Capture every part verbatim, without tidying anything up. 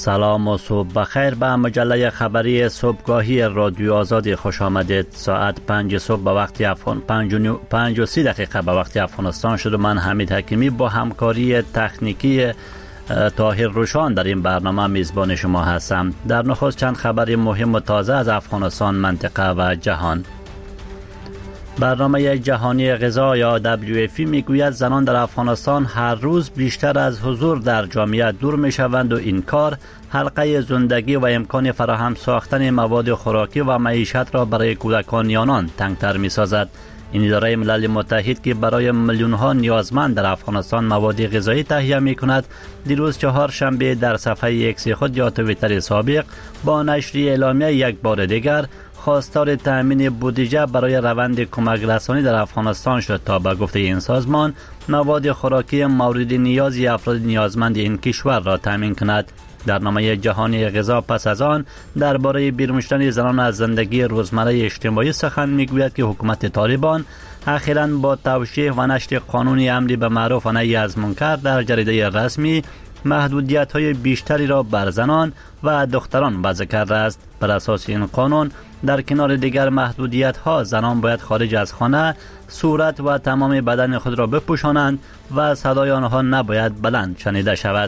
سلام و صبح بخیر به مجله خبری صبحگاهی رادیو آزادی خوش آمدید. ساعت پنج صبح به وقت افغان پنج و سی دقیقه به وقت افغانستان شد و من حمید حکیمی با همکاری تکنیکی طاهر روشان در این برنامه میزبان شما هستم. در نخست چند خبر مهم و تازه از افغانستان، منطقه و جهان. برنامه جهانی غذا یا دبلیو اف پی میگوید زنان در افغانستان هر روز بیشتر از حضور در جامعه دور میشوند و این کار حلقه زندگی و امکان فراهم ساختن مواد خوراکی و معیشت را برای کودکان آنان تنگتر میسازد. این اداره ملل متحد که برای میلیون ها نیازمند در افغانستان مواد غذایی تهیه می کند، دیروز چهارشنبه در صفحه ایکس خود یا توییتر سابق با نشر اعلامیه یک بار دیگر خواستار تأمین بودجه برای روند کمک رسانی در افغانستان شد تا به گفته این سازمان مواد خوراکی مورد نیاز افراد نیازمند این کشور را تأمین کند. در نامه جهانی غذا پس از آن درباره بیرون شدن زنان از زندگی روزمره اجتماعی سخن میگوید که حکومت طالبان اخیراً با توشیح و نشر قانون امری به معروف و نهی از منکر در جریده رسمی محدودیت‌های بیشتری را بر زنان و دختران وضع کرده است. بر اساس این قانون در کنار دیگر محدودیت‌ها زنان باید خارج از خانه صورت و تمام بدن خود را بپوشانند و صدای آنها نباید بلند شنیده شود.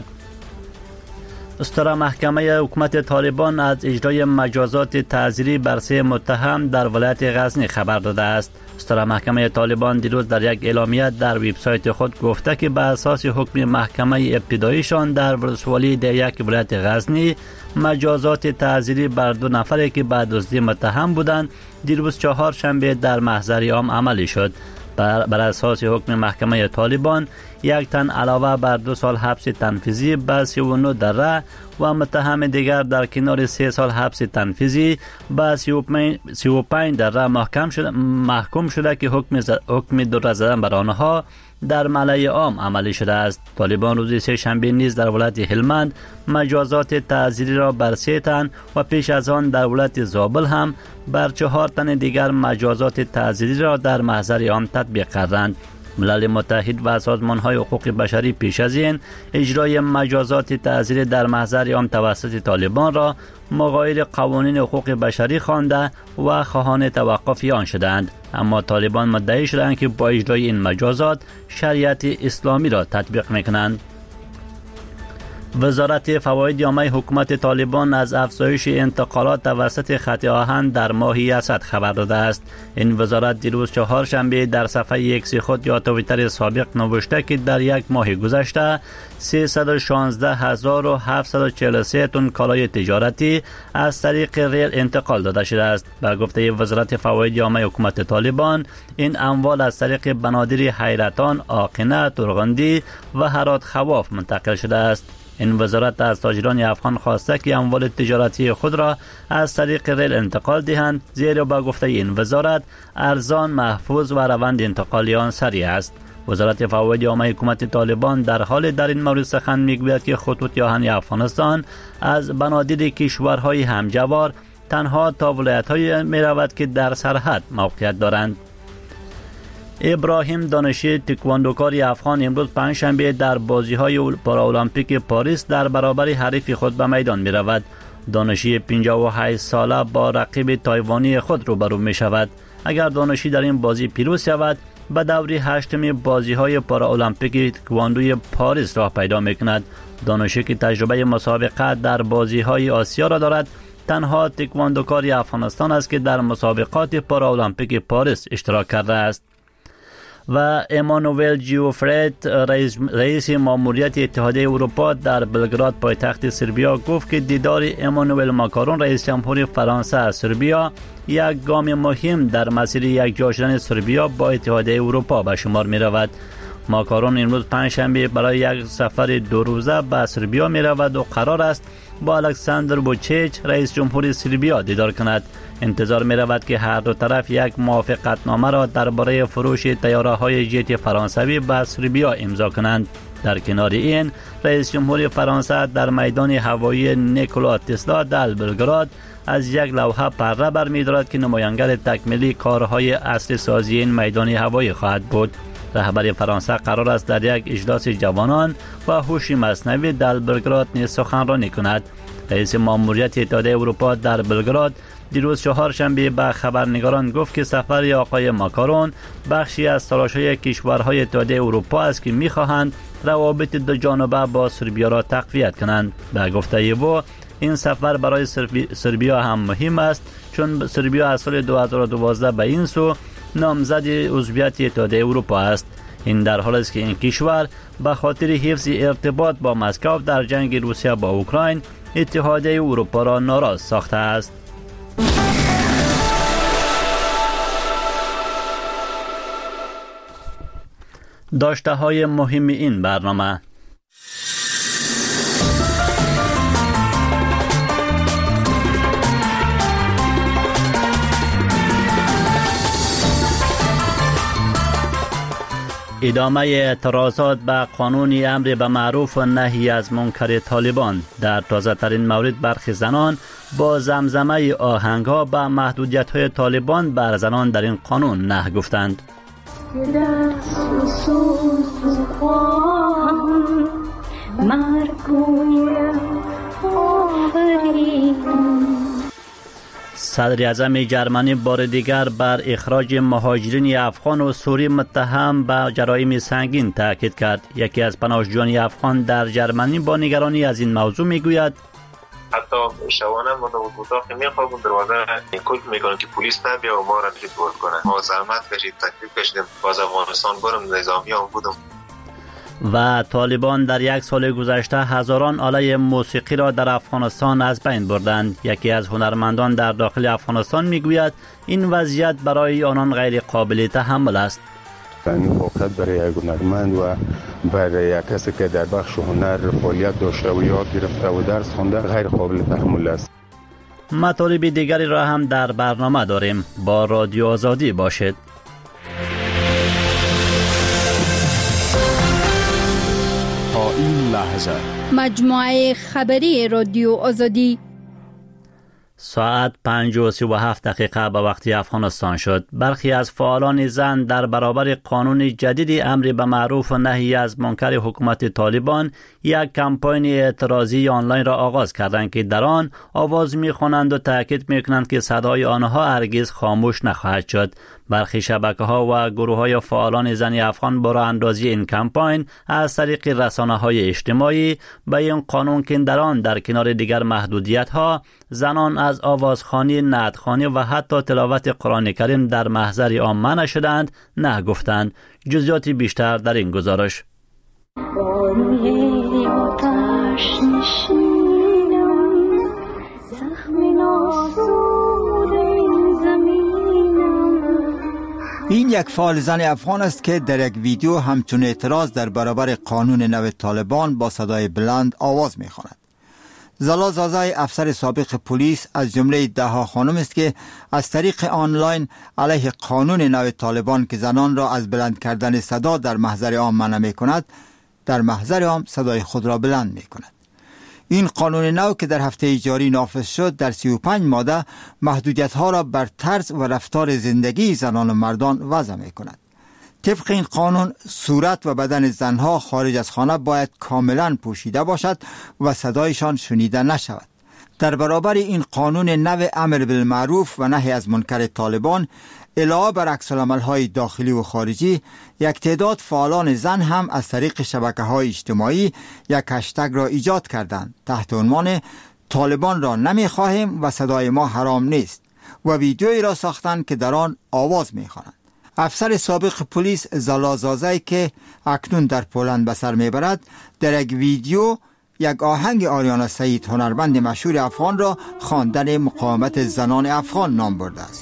استرا محکمه حکومت طالبان از اجرای مجازات تعزیری بر سه متهم در ولایت غزنی خبر داده است. استرا محکمه طالبان دیروز در یک اعلامیه در وبسایت خود گفته که به اساس حکم محکمه ابتداییشان در ولسوالی ده یک ولایت غزنی مجازات تعزیری بر دو نفری که به دزدی متهم بودند دیروز چهارشنبه در محضر عام عملی شد. بر, بر اساس حکم محکمه طالبان یک تن علاوه بر دو سال حبس تنفیذی به سی و نه دره و متهم دیگر در کنار سه سال حبس تنفیذی به سی و پنج دره محکم شده محکوم شده که حکم حکم دور زدن بر آنها در ملأ عام عملی شده است. طالبان روز سه شنبه نیز در ولایت هلمند مجازات تعزیری را بر سه تن و پیش از آن در ولایت زابل هم بر چهار تن دیگر مجازات تعزیری را در محضر عام تطبیق کردند. ملل متحد و سازمان‌های حقوق بشری پیش از این اجرای مجازات تعزیری در محضر عام توسط طالبان را مغایر قوانین حقوق بشری خوانده و خواهان توقف آن شدند، اما طالبان مدعی شدند که با اجرای این مجازات شریعت اسلامی را تطبیق می‌کنند. وزارت فواید عامه حکومت طالبان از افزایش انتقالات توسط خط آهن در ماه اسد خبر داده است. این وزارت دیروز چهارشنبه در صفحه ایکس خود یا توییتر سابق نوشته که در یک ماه گذشته سیصد و شانزده هزار و هفتصد و چهل و سه تن کالای تجارتی از طریق ریل انتقال داده شده است. به گفته وزارت فواید عامه حکومت طالبان این اموال از طریق بنادر حیرتان، آقنه، ترغندی و هرات خواف منتقل شده است. این وزارت از تاجران افغان خواسته که اموال تجارتی خود را از طریق ریل انتقال دهند، زیرا با گفته این وزارت ارزان، محفوظ و روند انتقال آن سریع است. وزارت فواید عامه حکومت طالبان در حال در این مورد سخن میگوید که خطوط آهن افغانستان از بنادر کشورهای همجوار تنها تا ولایت‌های می‌رود که در سرحد موقعیت دارند. ابراهیم دانشی تکواندوکار افغان امروز پنجشنبه در بازی‌های پارالمپیک پاریس در برابر حریف خود به میدان می رود. دانشی پنجاه و هشت ساله با رقیب تایوانی خود روبرو می شود. اگر دانشی در این بازی پیروز شود به دوره هشتم بازی‌های پارالمپیک تکواندوی پاریس راه پیدا می کند. دانشی که تجربه مسابقه در بازی‌های آسیا را دارد تنها تکواندوکار افغانستان است که در مسابقات پارالمپیک پاریس اشتراک کرده است. و امانوئل جیوفرید رئیس, رئیس ماموریت اتحادیه اروپا در بلگراد پایتخت سربیا گفت که دیدار امانوئل ماکرون رئیس جمهور فرانسه از سربیا یک گام مهم در مسیر یکجا شدن سربیا با اتحادیه اروپا به شمار می رود. ماکرون امروز پنجشنبه برای یک سفر دو روزه به سربیا می رود و قرار است با الکساندر ووچیچ رئیس جمهور سربیا دیدار کند. انتظار می رود که هر دو طرف یک موافقتنامه را درباره فروش طیاره‌های جت فرانسوی به سربیا امضا کنند. در کنار این رئیس جمهور فرانسه در میدان هوایی نیکولا تسلا در بلگراد از یک لوحه پره برمی‌دارد که نمایانگر تکمیلی کارهای اصل سازی این میدان هوایی خواهد بود. رهبر فرانسه قرار است در یک اجلاس جوانان و هوش مصنوعی در بلگراد نیز سخنرانی کند. رئیس ماموریت اتحادیه اروپا در بلگراد دیروز چهارشنبه به خبرنگاران گفت که سفر آقای ماکرون بخشی از تلاش‌های کشورهای اتحادیه اروپا است که می‌خواهند روابط دو جانبه با سربیا را تقویت کنند. به گفته او این سفر برای سربیا هم مهم است، چون سربیا از سال دو هزار و دوازده به این سو نامزد عضویت اتحادیه اروپا است. این در حالی است که این کشور به خاطر حفظ ارتباط با مسکو در جنگ روسیه با اوکراین اتحادیه اروپا را ناراض ساخته است. داشته های مهم این برنامه: ادامه اعتراضات به قانون امر به معروف و نهی از منکر طالبان. در تازه ترین مورد برخی زنان با زمزمه آهنگ ها به محدودیت های طالبان بر زنان در این قانون نه گفتند. صدر اعظم جرمنی بار دیگر بر اخراج مهاجرین افغان و سوری متهم به جرایم سنگین تاکید کرد. یکی از پناهجویان افغان در جرمنی با نگرانی از این موضوع میگوید: حتی شبانه ما در اتاق میخوابیم، دروازه کلک میکنن که پلیس نبیا و ما را دیپورت کنه. ما زحمت کشید، تکلیف کشیدیم، باز افغانستان برم، نظامی هم بودم. و طالبان در یک سال گذشته هزاران آله موسیقی را در افغانستان از بین بردند. یکی از هنرمندان در داخل افغانستان میگوید این وضعیت برای آنان غیر قابل تحمل است. این واقعیت برای یک هنرمند و برای کسی که در بخش هنر فعالیت داشته و یاد گرفته و درس خوانده غیر قابل تحمل است. مطالب دیگری را هم در برنامه داریم. با رادیو آزادی باشید. تا این لحظه مجموعه خبری رادیو آزادی. ساعت پنج و سی و هفت دقیقه به وقت افغانستان شد. برخی از فعالان زن در برابر قانون جدید امر به معروف و نهی از منکر حکومت طالبان یک کمپاین اعتراضی آنلاین را آغاز کردند که در آن آواز می‌خوانند و تاکید می‌کنند که صدای آنها هرگز خاموش نخواهد شد. برخی شبکه‌ها و گروه‌های فعالان زن افغان با راه اندازی این کمپاین از طریق رسانه‌های اجتماعی به این قانون که در آن در کنار دیگر محدودیت‌ها زنان از آوازخوانی، نعتخوانی و حتی تلاوت قرآن کریم در محضر عام نشدند نه گفتند. جزئیات بیشتر در این گزارش. این یک فعال زن افغان است که در یک ویدیو همچون اعتراض در برابر قانون نو طالبان با صدای بلند آواز می‌خواند. زالا زازای افسر سابق پلیس از جمله ده ها خانم است که از طریق آنلاین علیه قانون نو طالبان که زنان را از بلند کردن صدا در محضر عام منع می‌کند، در محضر عام صدای خود را بلند می‌کند. این قانون نو که در هفته جاری نافذ شد در سی و پنج ماده محدودیت‌ها را بر طرز و رفتار زندگی زنان و مردان وضع می‌کند. طبق این قانون صورت و بدن زنها خارج از خانه باید کاملا پوشیده باشد و صدایشان شنیده نشود. در برابر این قانون نو امر بالمعروف و نهی از منکر طالبان، علاوه بر عکس‌العمل‌های داخلی و خارجی، یک تعداد فعالان زن هم از طریق شبکه‌های اجتماعی یک هشتگ را ایجاد کردند تحت عنوان طالبان را نمی‌خواهیم و صدای ما حرام نیست و ویدیویی را ساختند که در آن آواز می‌خوانند. افسر سابق پلیس زالا زازای که اکنون در پولند به سر میبرد، در یک ویدیو یک آهنگ آریانا سعید هنرمند مشهور افغان را خواندن مقاومت زنان افغان نام برده است.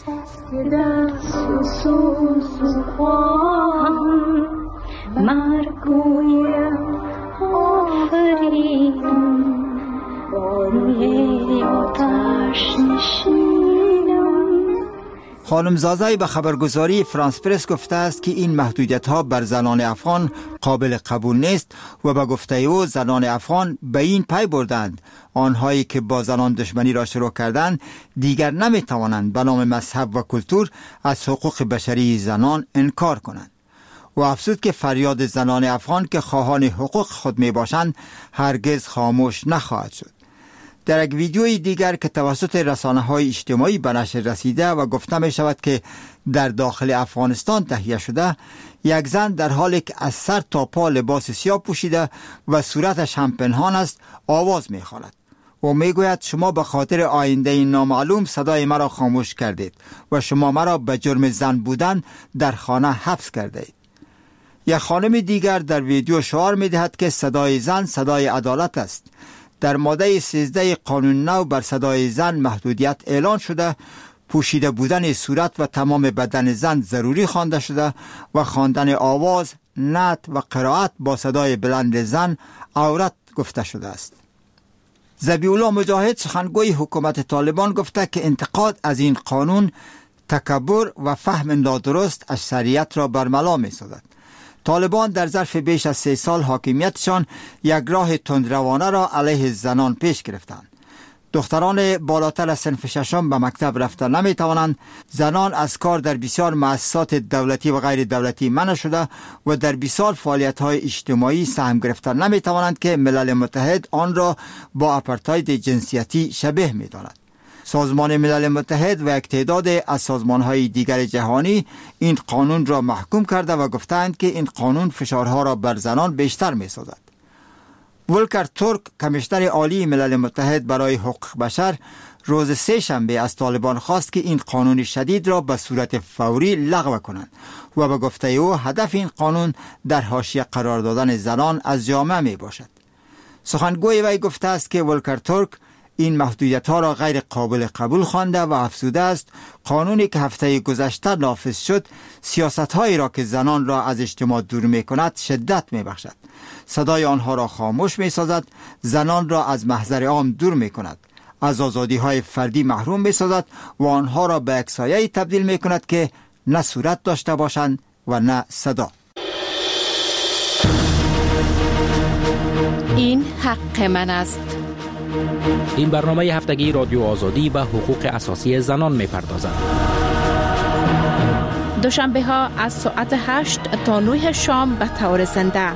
خانم زازای به خبرگزاری فرانس پرس گفته است که این محدودیت ها بر زنان افغان قابل قبول نیست و به گفته او زنان افغان به این پی بردند آنهایی که با زنان دشمنی را شروع کردند دیگر نمی توانند به نام مذهب و کلتور از حقوق بشری زنان انکار کنند. و افزود که فریاد زنان افغان که خواهان حقوق خود می باشند هرگز خاموش نخواهد شد. در یک ویدیوی دیگر که توسط رسانه‌های اجتماعی به نشر رسیده و گفته می شود که در داخل افغانستان تهیه شده، یک زن در حالی که از سر تا پا لباس سیاه پوشیده و صورتش هم پنهان است آواز می خواند و می گوید شما به خاطر آینده نامعلوم صدای مرا خاموش کردید و شما مرا به جرم زن بودن در خانه حبس کرده اید. یک خانم دیگر در ویدیو شعار می دهد که صدای زن صدای عدالت است. در ماده سیزده قانون نو بر صدای زن محدودیت اعلان شده، پوشیده بودن صورت و تمام بدن زن ضروری خوانده شده و خواندن آواز، نعت و قرائت با صدای بلند زن عورت گفته شده است. ذبیح‌الله مجاهد سخنگوی حکومت طالبان گفته که انتقاد از این قانون تکبر و فهم نادرست از شریعت را برملا می سازد. طالبان در ظرف بیش از سه سال حاکمیتشان یک راه تندروانه را علیه زنان پیش گرفتند. دختران بالاتر از صنف ششم به مکتب رفتن نمی توانند، زنان از کار در بسیار مؤسسات دولتی و غیر دولتی منع شده و در بسیار فعالیت های اجتماعی سهم گرفتن نمی توانند که ملل متحد آن را با آپارتاید جنسیتی شبیه می داند. سازمان ملل متحد و یک تعداد از سازمان‌های دیگر جهانی این قانون را محکوم کرده و گفتند که این قانون فشارها را بر زنان بیشتر می‌سازد. ولکر تورک کمیشنر عالی ملل متحد برای حقوق بشر روز سه شنبه از طالبان خواست که این قانون شدید را به صورت فوری لغو کنند و به گفته او هدف این قانون در حاشیه قرار دادن زنان از جامعه می باشد. سخنگوی وی گفته است که ولکر تورک این محدودیت ها را غیر قابل قبول خوانده و افزوده است قانونی که هفته گذشته نافذ شد سیاست هایی را که زنان را از اجتماع دور می کند شدت می بخشد. صدای آنها را خاموش می سازد، زنان را از محضر عام دور می کند، از آزادی های فردی محروم می سازد و آنها را به یک سایه تبدیل می کند که نه صورت داشته باشند و نه صدا. این حق من است. این برنامه هفتگی رادیو آزادی و حقوق اساسی زنان می‌پردازد. دوشنبه ها از ساعت هشت تا نه شام به طور زنده.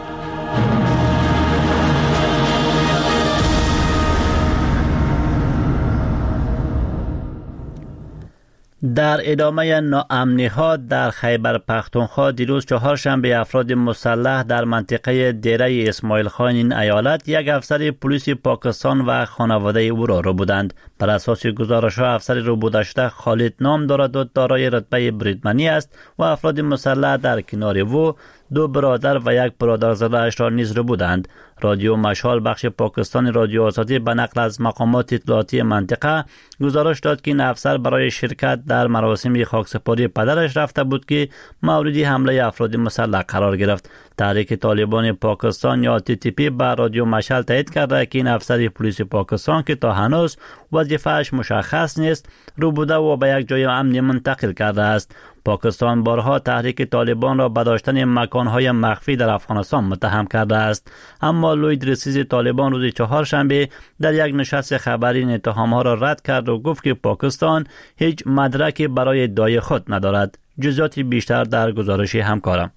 در ادامه ناامنی‌ها در خیبر پختونخوا دیروز چهارشنبه افراد مسلح در منطقه دیره اسماعیل خان این ایالت یک افسر پلیس پاکستان و خانواده او را رو بودند. بر اساس گزارش‌ها افسر رو بوده شده خالد نام دارد و دارای رتبه بریدمنی است و افراد مسلح در کنار او دو برادر و یک برادرزاده اش را نیز رو بودند. رادیو مشال بخش پاکستان رادیو آزادی به نقل از مقامات اطلاعاتی منطقه گزارش داد که این افسر برای شرکت در مراسم خاکسپاری پدرش رفته بود که مورد حمله افراد مسلح قرار گرفت. تحریک طالبان پاکستان یا تی تی پی به رادیو مشال تایید کرده که این افسر پلیس پاکستان که تا هنوز وظیفه‌اش مشخص نیست رو بوده و به یک جای امنی منتقل کرده است. پاکستان بارها تحریک طالبان را به داشتن مکانهای مخفی در افغانستان متهم کرده است، اما لوید رسیز طالبان روز چهارشنبه در یک نشست خبری این اتهام‌ها را رد کرد و گفت که پاکستان هیچ مدرکی برای ادعای خود ندارد. جزئیات بیشتر در گزارش همکارم.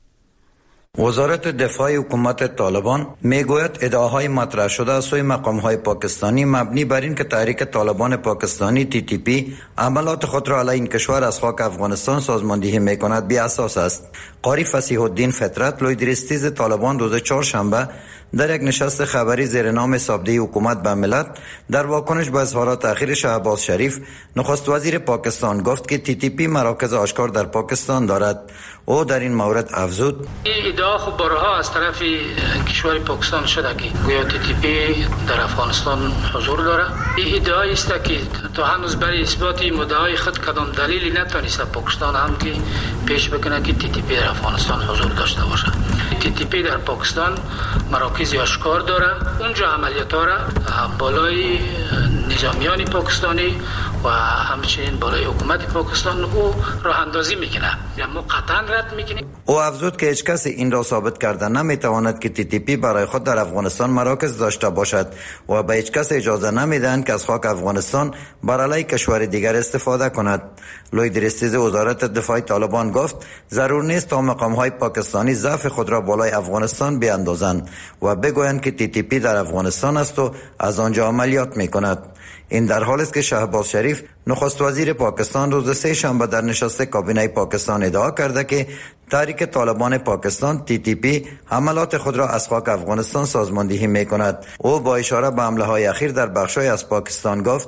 وزارت دفاع حکومت طالبان میگوید ادعاهای مطرح شده از سوی مقام‌های پاکستانی مبنی بر این که تحریک طالبان پاکستانی تی تی پی عملات خود را علیه این کشور از خاک افغانستان سازماندهی میکند بی اساس است. قاری فصیح الدین فطرت لوید رئیس طالبان روز چهارشنبه در یک نشست خبری زیر نام سابده حکومت به ملت در واکنش به اظهارات تأخیر شهباز شریف نخست وزیر پاکستان گفت که تی تی پی مراکز آشکار در پاکستان دارد. او در این مورد افزود این ادعا خب بارها از طرف کشور پاکستان شده که گویا تی تی پی در افغانستان حضور داره. این ادعا است که تا هنوز برای اثبات مدعای خود کدام دلیلی نتونسته پاکستان هم که پیش بکنه که تی تی پی در افغانستان حضور داشته باشه. تی تی پی در پاکستان مراکز آشکار داره، اونجا عملیات ها را بالای نظامیان پاکستانی و همچنین برای حکومت پاکستان او راه اندازی میکنه یا ما قطعا رد میکنیم. او افزود که هیچ کسی این را ثابت کرده نمیتواند که تی تی پی برای خود در افغانستان مراکز داشته باشد و به هیچ کس اجازه نمیدهند که از خاک افغانستان بر علیه کشور دیگر استفاده کند. لوید رستیز وزارت دفاع طالبان گفت ضرور نیست تا مقام های پاکستانی ضعف خود را بالای افغانستان بیاندازند و بگویند که تی تی پی در افغانستان است و از آنجا عملیات میکند. این در حالی است که شهباز شریف نخست وزیر پاکستان روز سه شنبه در نشست کابینه پاکستان ادعا کرده که تحریک طالبان پاکستان تی تی پی حملات خود را از خاک افغانستان سازماندهی می کند. او با اشاره به حمله های اخیر در بخش‌های از پاکستان گفت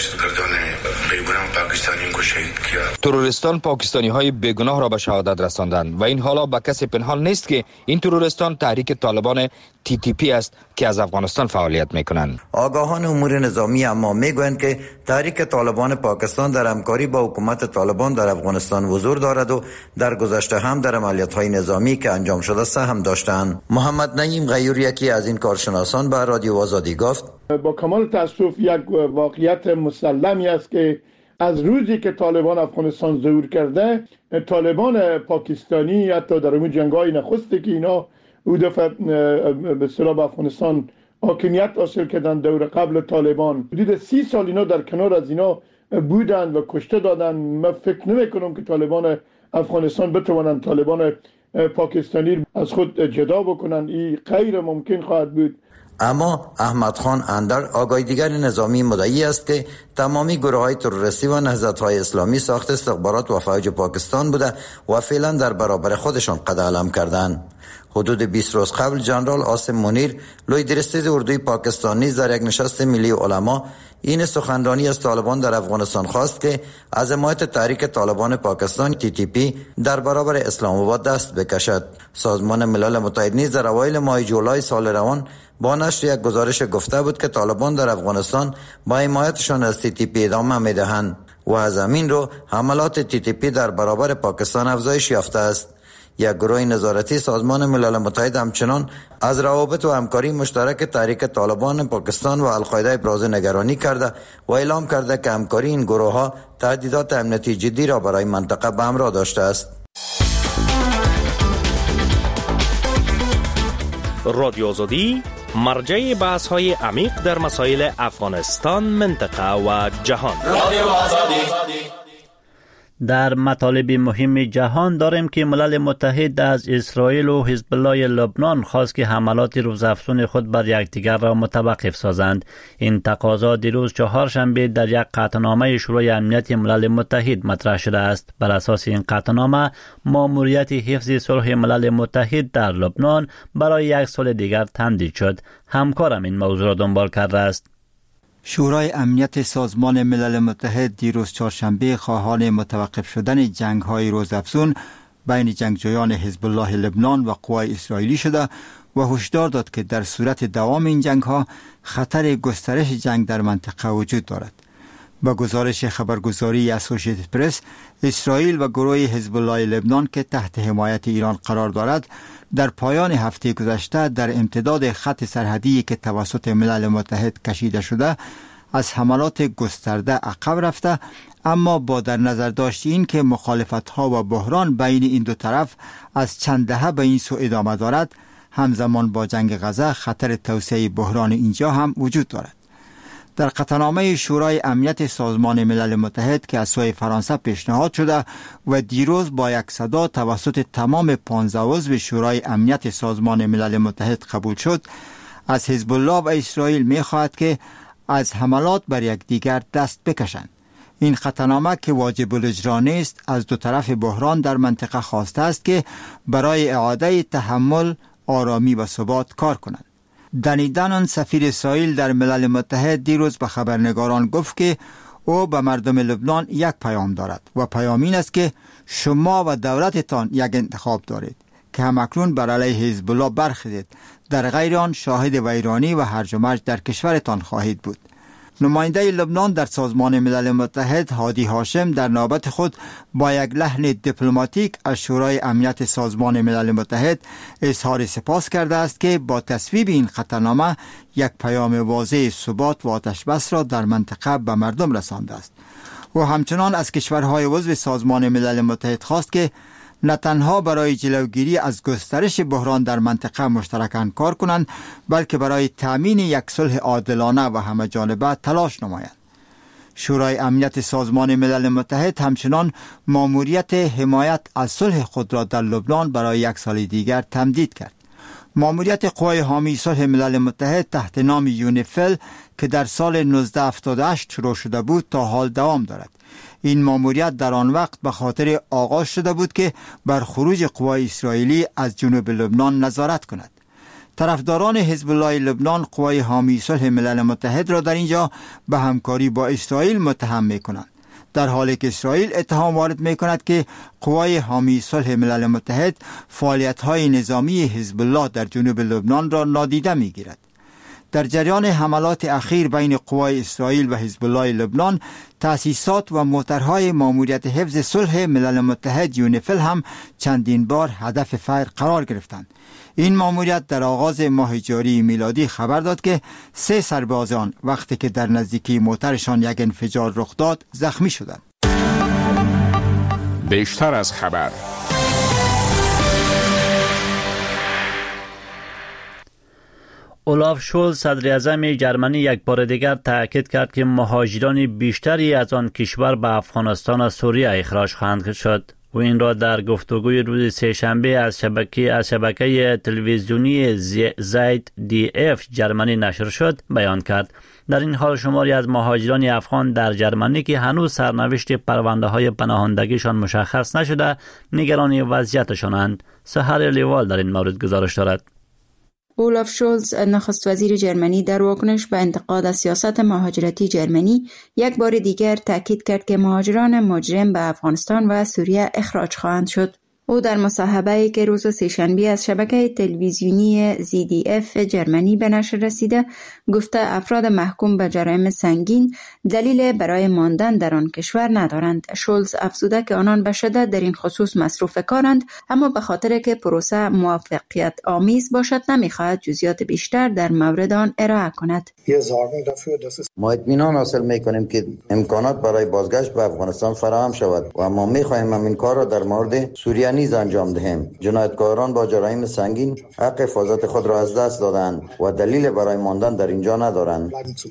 تروریستان پاکستانی های بیگناه را به شهادت رساندند و این حالا به کسی پنهان نیست که این تروریستان تحریک طالبان تی تی پی است که از افغانستان فعالیت می کنند. آگاهان امور نظامی اما می گویند که تحریک طالبان پاکستان در همکاری با حکومت طالبان در افغانستان حضور دارد و در گذشته هم در عملیات های نظامی که انجام شده سهم داشتند. محمد نعیم غیور یکی از این کارشناسان به رادیو آزادی گفت با کمال تاسف یک واقعیت مسلمی است که از روزی که طالبان افغانستان ظهور کرده طالبان پاکستانی حتی در اون جنگ‌های نخسته که اینا او دفعه به اصطلاح افغانستان حاکمیت حاصل کردن دور قبل طالبان حدود سی سال اینا در کنار از اینا بودند و کشته دادن. من فکر نمی کنم که طالبان افغانستان بتوانند طالبان پاکستانی از خود جدا بکنند. این غیر ممکن خواهد بود. اما احمد خان اندر آگاهی دیگر نظامی مدعی است که تمامی گروه های تروریستی و نهضت های اسلامی ساخت استخبارات و فوج پاکستان بوده و فعلا در برابر خودشان قد علم کردند. حدود بیست روز قبل جنرال عاصم منیر لوی درستیز اردوی پاکستان نیز در یک نشست ملی علما این سخنرانی از طالبان در افغانستان خواست که از حمایت تحریک طالبان پاکستان تی تی پی در برابر اسلام آباد دست بکشد. سازمان ملل متحد نیز در اوایل ماه جولای سال روان با نشر یک گزارش گفته بود که طالبان در افغانستان با حمایتشان از تی تی پی ادامه می‌دهند و از همین رو حملات تی تی پی در برابر پاکستان افزایش یافته است. یک گروه نظارتی سازمان ملل متحد همچنان از روابط و همکاری مشترک تحریک طالبان پاکستان و القاعده ابراز نگرانی کرده و اعلام کرده که همکاری این گروه ها تهدیدات امنیتی جدی را برای منطقه به همراه داشته است. رادیو آزادی مرجع بحث های عمیق در مسائل افغانستان، منطقه و جهان. رادیو آزادی. در مطالب مهم جهان داریم که ملل متحد از اسرائیل و حزب الله لبنان خواست که حملات روزافزون خود بر یکدیگر را متوقف سازند. این تقاضا دیروز چهارشنبه در یک قطعنامه شورای امنیت ملل متحد مطرح شده است. بر اساس این قطعنامه ماموریت حفظ صلح ملل متحد در لبنان برای یک سال دیگر تمدید شد. همکارم این موضوع را دنبال کرده است. شورای امنیت سازمان ملل متحد دیروز چهارشنبه خواهان متوقف شدن جنگ‌های روزافزون بین جنگجویان حزب الله لبنان و قوای اسرائیلی شده و هشدار داد که در صورت دوام این جنگ‌ها خطر گسترش جنگ در منطقه وجود دارد. با گزارش خبرگزاری اسوسییتد پرس، اسرائیل و گروه حزب الله لبنان که تحت حمایت ایران قرار دارد در پایان هفته گذشته در امتداد خط سرحدی که توسط ملل متحد کشیده شده از حملات گسترده عقب رفته، اما با در نظر داشت این که مخالفت‌ها و بحران بین این دو طرف از چند دهه به این سو ادامه دارد، همزمان با جنگ غزه خطر توسعه بحران اینجا هم وجود دارد. در قطعنامه شورای امنیت سازمان ملل متحد که از سوی فرانسه پیشنهاد شده و دیروز با یک صدا توسط تمام پانزده عضو شورای امنیت سازمان ملل متحد قبول شد، از حزب الله و اسرائیل می خواهد که از حملات بر یکدیگر دست بکشند. این قطعنامه که واجب الاجرا نیست از دو طرف بحران در منطقه خواسته است که برای اعاده تحمل، آرامی و ثبات کار کنند. دنی دانون سفیر اسرائیل در ملل متحد دیروز به خبرنگاران گفت که او به مردم لبنان یک پیام دارد و پیام این است که شما و دولتتان یک انتخاب دارید که همکنون بر علیه حزب الله برخیزید، در غیر آن شاهد ویرانی و هرج و مرج در کشورتان خواهید بود. نماینده لبنان در سازمان ملل متحد هادی هاشم در نوبت خود با یک لحن دیپلماتیک از شورای امنیت سازمان ملل متحد اظهار سپاس کرده است که با تصویب این خطرنامه یک پیام واضح ثبات و آتش بس را در منطقه به مردم رسانده است. و همچنان از کشورهای عضو سازمان ملل متحد خواست که نه تنها برای جلوگیری از گسترش بحران در منطقه مشترکاً کار کنند، بلکه برای تأمین یک صلح عادلانه و همه جانبه تلاش نمایند. شورای امنیت سازمان ملل متحد همچنان ماموریت حمایت از صلح خود را در لبنان برای یک سال دیگر تمدید کرد. ماموریت قوای حامی صلح ملل متحد تحت نام یونیفیل که در سال نوزده هفتاد و هشت شروع شده بود تا حال دوام دارد. این ماموریت در آن وقت به خاطر آغاز شده بود که بر خروج قوای اسرائیلی از جنوب لبنان نظارت کند. طرفداران حزب الله لبنان قوای حامی صلح ملل متحد را در اینجا به همکاری با اسرائیل متهم می کنند، در حالی که اسرائیل اتهام وارد می کند که قوای حامی صلح ملل متحد فعالیت‌های نظامی حزب الله در جنوب لبنان را نادیده می گیرد. در جریان حملات اخیر بین قوای اسرائیل و حزب الله لبنان، تأسیسات و موترهای ماموریت حفظ صلح ملل متحد یونیفیل هم چندین بار هدف فیر قرار گرفتند. این ماموریت در آغاز ماه جاری میلادی خبر داد که سه سرباز آن وقتی که در نزدیکی موترشان یک انفجار رخ داد زخمی شدند. بیشتر از خبر. اولاف شولز صدر اعظم جرمنی یک بار دیگر تاکید کرد که مهاجران بیشتری از آن کشور به افغانستان و سوریه اخراج خواهند شد و این را در گفتگوی روز سه‌شنبه از شبکه از شبکه تلویزیونی زید دی اف جرمنی نشر شد بیان کرد. در این حال شماری از مهاجران افغان در جرمنی که هنوز سرنوشت پرونده های پناهندگیشان مشخص نشده نگران وضعیتشانند. سحر لیوال در این مورد گزارش دارد. اولاف شولز نخست وزیر جرمنی در واکنش به انتقاد از سیاست مهاجرتی جرمنی یک بار دیگر تاکید کرد که مهاجران مجرم به افغانستان و سوریه اخراج خواهند شد. او در مصاحبه‌ای که روز سه‌شنبه از شبکه تلویزیونی زی دی اف جرمنی به نشر رسیده گفته افراد محکوم به جرایم سنگین دلیل برای ماندن در آن کشور ندارند. شولز افزوده که آنان به شدت در این خصوص مصروف کارند، اما به خاطر که پروسه موفقیت آمیز باشد نمی‌خواهد جزئیات بیشتر در مورد آن ارائه کند. ما اطمینان حاصل می‌کنیم که امکانات برای بازگشت به افغانستان فراهم شود و ما می‌خواهیم همین کار را در مورد سوریه نیز انجام دهیم. جنایتکاران با جرایم سنگین حق حفاظت خود را از دست دادند و دلیل برای ماندن در اینجا ندارند.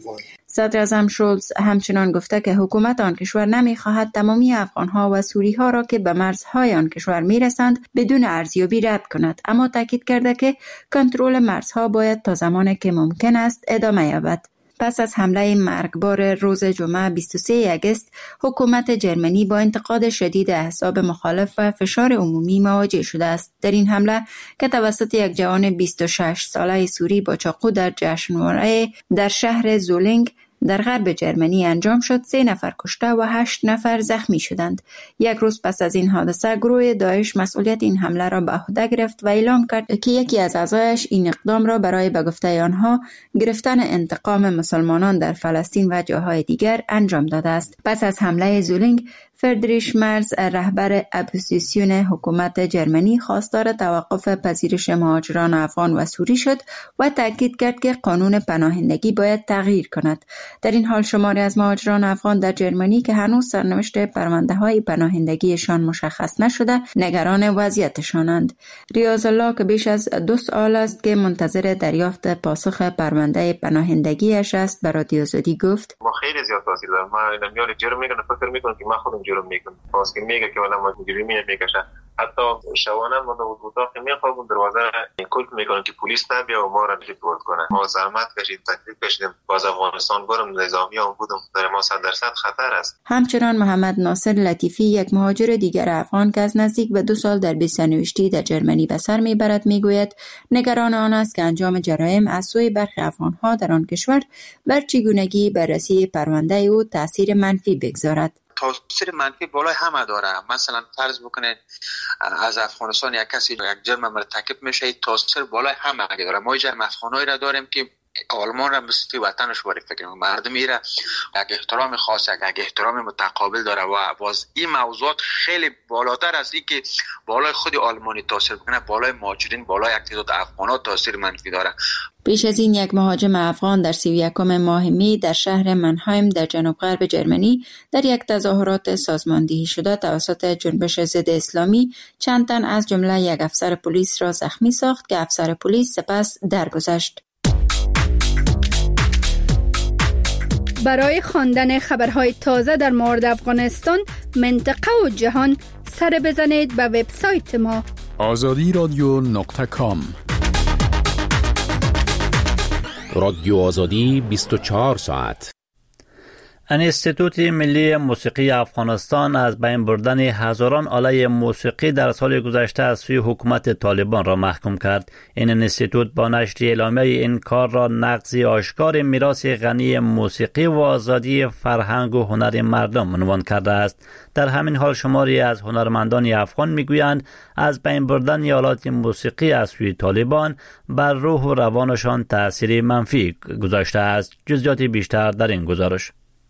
صدر اعظم شولز همچنان گفته که حکومت آن کشور نمی‌خواهد تمامی افغان‌ها و سوری‌ها را که به مرزهای آن کشور می‌رسند بدون ارزیابی رد کند، اما تاکید کرده که کنترل مرزها باید تا زمانی که ممکن است ادامه یابد. پس از حمله مرگبار روز جمعه بیست و سوم آگوست، حکومت جرمنی با انتقاد شدید احزاب مخالف و فشار عمومی مواجه شده است. در این حمله که توسط یک جوان بیست و شش ساله سوری با چاقو در جشنواره در شهر زولینگ در غرب جرمنی انجام شد، سه نفر کشته و هشت نفر زخمی شدند. یک روز پس از این حادثه گروه داعش مسئولیت این حمله را به عهده گرفت و اعلام کرد که یکی از اعضایش این اقدام را برای به گفته آنها گرفتن انتقام مسلمانان در فلسطین و جاهای دیگر انجام داده است. پس از حمله زولینگ، فردریش مرز رهبر اپوزیسیون حکومت جرمنی خواستار توقف پذیرش مهاجران افغان و سوری شد و تاکید کرد که قانون پناهندگی باید تغییر کند. در این حال شماری از مهاجران افغان در جرمنی که هنوز سرنوشت پرونده‌های پناهندگیشان مشخص نشده نگران وضعیتشانند. ریاض الله که بیش از دو سال است که منتظر دریافت پاسخ پرونده پناهندگیش است به رادیو آزادی گفت: ما خیلی زیاد تاثیر دارم. ما نمیاد جرم میکنه، فکر میکنم که ما خودم جرم میکنم. پس که میگه که ولی ما جرمی نمیکشه. حتی شبانه ما در اتاق میخوابم دروازه کلک میکنن که پلیس نبیا و ما را ریپورت کنه. ما زحمت کشیدیم، تکلیف کشیدیم، باز افغانستان برم نظامی هم بودم، در ما صد درصد خطر است. همچنان محمد ناصر لطیفی یک مهاجر دیگر افغان که از نزدیک به دو سال در بی‌سرنوشتی در جرمنی به سر میبرد میگوید نگران آن است که انجام جرایم از سوی برخی افغانها در آن کشور بر چگونگی بررسی پرونده او تاثیر منفی بگذارد. تاثیر منفی بالای همه داره. مثلا فرض بکنید از افغانستان یک کسی یک جرم مرتکب میشه، تاثیر بالای همه داره. ما جرم افغانایی را داریم که آلمان را مثل وطنش باری فکر میکنه. مردم ایره یک احترام خاص، یک احترام متقابل داره و باز این موضوعات خیلی بالاتر از این که بالای خود آلمانی تاثیر کنه، بالای مهاجرین، بالای یک تعداد افغانات تاثیر منفی داره. پیش از این یک مهاجم افغان در سی و یکم ماه می در شهر منهایم در جنوب غرب جرمنی در یک تظاهرات سازماندهی شده توسط جنبش ضد اسلامی چند تن از جمله یک افسر پلیس را زخمی ساخت که افسر پلیس سپس درگذشت. برای خواندن خبرهای تازه در مورد افغانستان، منطقه و جهان سر بزنید به وبسایت ما آزادی رادیو نقطه کام. رادیو آزادی بیست و چهار ساعت. انستیتوت ملی موسیقی افغانستان از بین بردن هزاران آله موسیقی در سال گذشته از سوی حکومت طالبان را محکوم کرد. این انستیتوت با نشر اعلامیه این کار را نقض آشکار میراث غنی موسیقی و آزادی فرهنگ و هنر مردم عنوان کرده است. در همین حال شماری از هنرمندان افغان میگویند از بین بردن آلات موسیقی از سوی طالبان بر روح و روانشان تأثیر منفی گذاشته است. جزئیات بیشتر در این گزارش.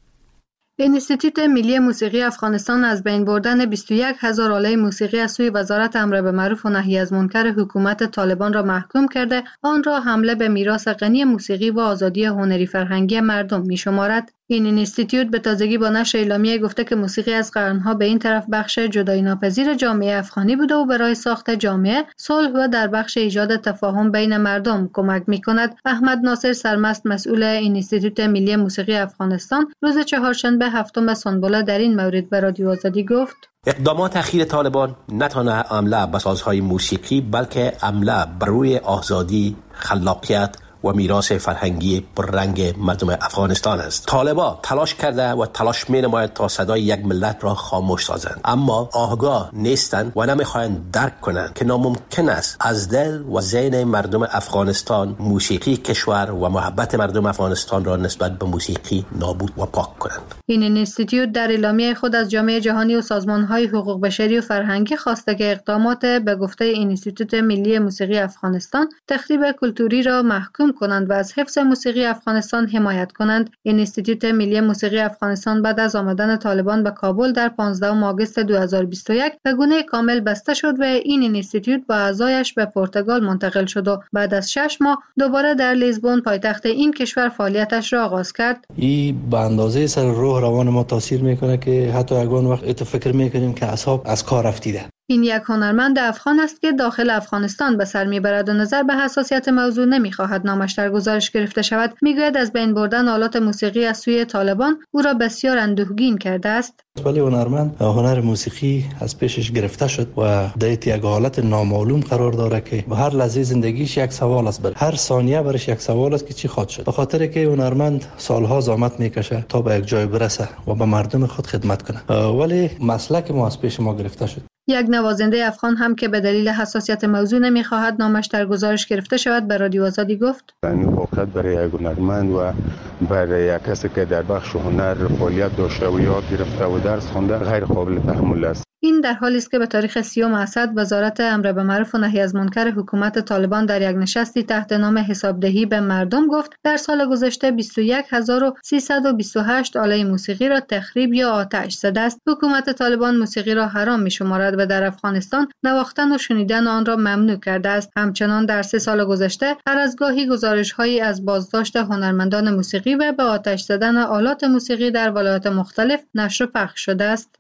انستیتوت ملی موسیقی افغانستان از بین بردن بیست و یک هزار آله موسیقی از سوی وزارت امر به معروف و نهی از منکر حکومت طالبان را محکوم کرده، آن را حمله به میراث غنی موسیقی و آزادی هنری فرهنگی مردم می‌شمارد. این انستیتوت به تازگی با نشر اعلامیه گفته که موسیقی از قرنها به این طرف بخش جدایی ناپذیر جامعه افغانی بوده و برای ساخت جامعه، صلح و در بخش ایجاد تفاهم بین مردم کمک می‌کند. احمد ناصر سرمست مسئول انستیتوت ملی موسیقی افغانستان روز چهارشنبه هفتم سنبله در این مورد به رادیو آزادی گفت: اقدامات اخیر طالبان نه تنها حمله به سازهای موسیقی بلکه حمله بر روی آزادی، خلاقیت و میراث فرهنگی پررنگ مردم افغانستان است. طالبان تلاش کرده و تلاش می نماید تا صدای یک ملت را خاموش سازند، اما آگاه نیستند و نمیخواهند درک کنند که ناممکن است از دل و ذهن مردم افغانستان موسیقی کشور و محبت مردم افغانستان را نسبت به موسیقی نابود و پاک کنند. این انستیتوت در اعلامیه خود از جامعه جهانی و سازمان‌های حقوق بشری و فرهنگی خواسته که اقدامات به گفته انستیتوت ملی موسیقی افغانستان تخریب کلتوری را محکوم کنند و از حفظ موسیقی افغانستان حمایت کنند. انستیتوت ملی موسیقی افغانستان بعد از آمدن طالبان به کابل در پانزدهم آگوست دو هزار و بیست و یک به گونه کامل بسته شد و این انستیتوت با اعضایش به پرتغال منتقل شد و بعد از شش ماه دوباره در لیزبون پایتخت این کشور فعالیتش را آغاز کرد. این به اندازه سر روح روان ما تاثیر میکنه که حتی اگه وقت ات فکر میکنیم که اعصاب از کار رفتیده. این یک هنرمند افغان است که داخل افغانستان به سر میبرد و نظر به حساسیت موضوع نمیخواهد نامش در گزارش گرفته شود. میگوید از بین بردن آلات موسیقی از سوی طالبان او را بسیار اندوهگین کرده است. ولی هنرمند هنر موسیقی از پیشش گرفته شد و در یک حالت نامعلوم قرار داره که به هر لحظه زندگیش یک سوال است، بر هر ثانیه برش یک سوال است که چی خواهد شد. به خاطر که هنرمند سالها زحمت میکشه تا به یک جای برسه و به مردم خود خدمت کنه، ولی مسلک ما از پیش ما گرفته شد. یک نوازنده افغان هم که به دلیل حساسیت موضوع نمیخواهد نامش در گزارش گرفته شود به رادیو آزادی گفت: این واقعیت برای یک هنرمند و برای یک کسی که در بخش هنر فعالیت داشته و یاد گرفته و درس خوانده غیر قابل تحمل است. این در حالی است که به تاریخ سیوم اسد وزارت امر به معروف و نهی از منکر حکومت طالبان در یک نشستی تحت نام حسابدهی به مردم گفت در سال گذشته بیست و یک هزار و سیصد و بیست و هشت آله موسیقی را تخریب یا آتش زده است. حکومت طالبان موسیقی را حرام می‌شمارد و در افغانستان نواختن و شنیدن آن را ممنوع کرده است. همچنان در سه سال گذشته هر از گاهی گزارش‌هایی از بازداشت هنرمندان موسیقی و به آتش زدن آلات موسیقی در ولایات مختلف نشر و پخش شده است.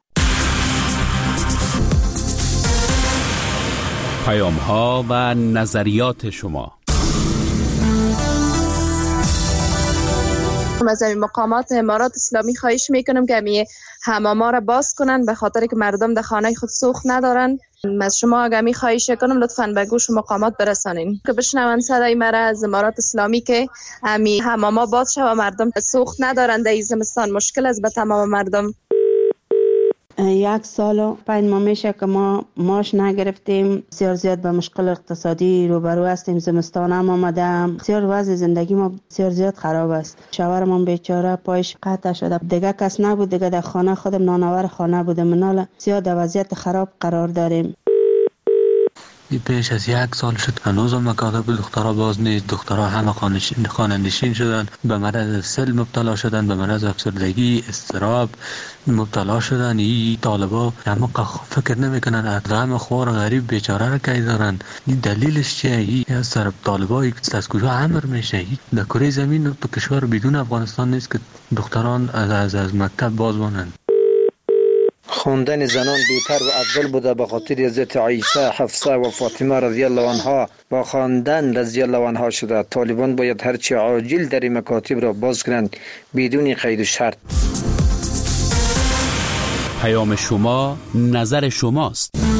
پیام ها و نظریات شما. از مقامات امارات اسلامی خواهش میکنم که می حماما را باز کنن به خاطر که مردم در خانه خود سوخت ندارن. از شما اگر می خواهش کنم لطفاً به گوش مقامات برسانین که بشنون صدای مرا از امارات اسلامی که می حماما باز شود و مردم سوخت ندارن. در زمستان مشکل است به تمام مردم. یک سال و پنج ماه میشه که ما ماش نگرفتیم، بسیار زیاد به مشکل اقتصادی روبرو هستیم. زمستان هم آمده، بسیار وضع زندگی ما بسیار زیاد خراب است. شوهرم بیچاره پایش قطع شده، دیگه کس نبود، دیگه در خانه خودم نانور خانه بودم. منال زیاد وضعیت خراب قرار داریم. پیش از یک سال شد هنوز هم مکاتب دخترها باز نیست. دخترها همه خانه نشین شدن، به مرض سل مبتلا شدن، به مرض افسردگی، اضطراب مبتلا شدن. این طالبا همه فکر نمیکنن از غم خوار غریب بیچاره را کی دارن. این دلیلش چیه؟ این از طرف طالبای از کجا امر میشه؟ در کره زمین تو کشور بدون افغانستان نیست که دختران از از, از مکتب باز مانند. خواندن زنان بهتر و افضل بوده به خاطر حضرت عایشه، حفصه و فاطمه رضی الله عنها با خواندن رضی الله عنها شده. طالبان باید هرچی عاجل در مکاتب را باز کنند بدون قید و شرط. پیام شما نظر شماست.